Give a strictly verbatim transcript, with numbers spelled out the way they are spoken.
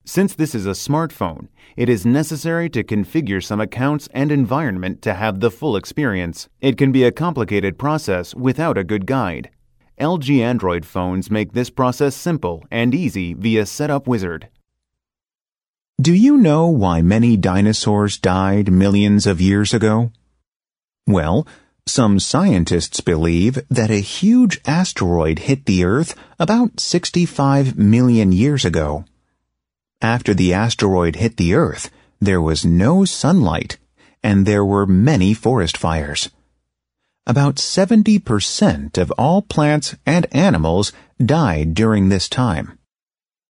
Since this is a smartphone, it is necessary to configure some accounts and environment to have the full experience. It can be a complicated process without a good guide. L G Android phones make this process simple and easy via Setup Wizard. Do you know why many dinosaurs died millions of years ago? Well, some scientists believe that a huge asteroid hit the Earth about sixty-five million years ago. After the asteroid hit the Earth, there was no sunlight, and there were many forest fires. About seventy percent of all plants and animals died during this time.